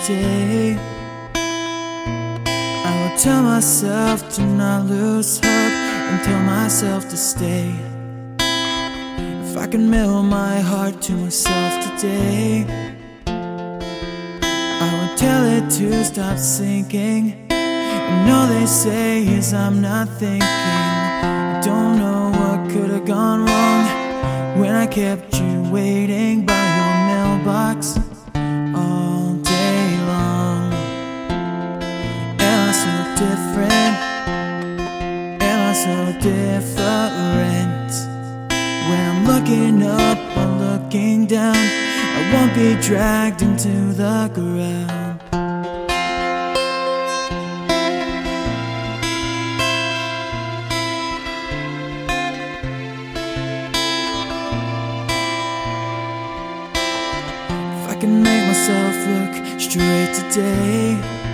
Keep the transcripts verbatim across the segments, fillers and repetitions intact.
today. I will tell myself to not lose hope and tell myself to stay. If I can mail my heart to myself today, I will tell it to stop sinking. And all they say is I'm not thinking. I don't know what could have gone wrong when I kept you waiting by your mailbox all day long. Am I so different? Am I so different? When I'm looking up or looking down, I won't be dragged into the ground. If I can make myself look straight today,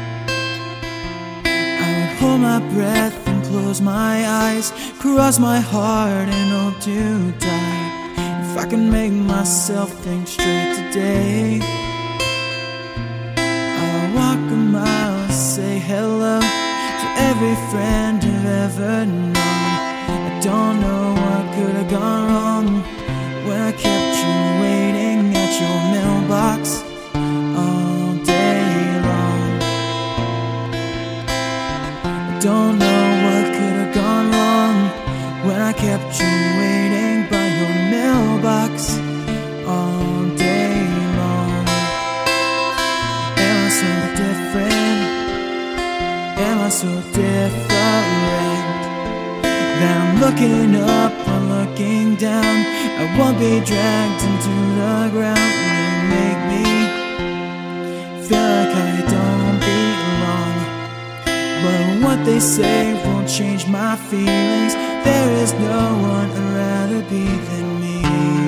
I would hold my breath and close my eyes, cross my heart and hope to die. If I can make myself think straight today, I'll walk a mile and say hello to every friend I've ever known. I don't know what could have gone wrong when I kept you waiting at your mailbox all day long. I don't know what could have gone wrong when I kept you waiting by your mailbox all day long. Am I so different? Am I so different? That I'm looking up or looking down, I won't be dragged into the ground. You make me feel like I don't belong, but what they say won't change my feelings. There is no one I'd rather be than me.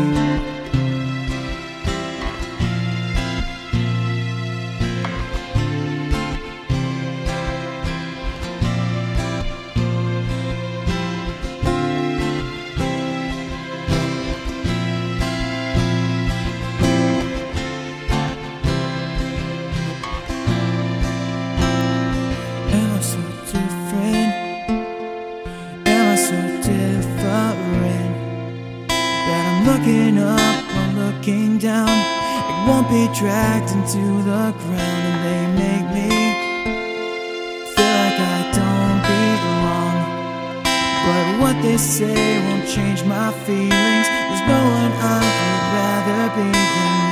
Am I so different? Am I so different? That I'm looking up or looking down, it won't be dragged into the ground. And they make me feel like I don't belong, but what they say won't change my feelings. There's no one I would rather be than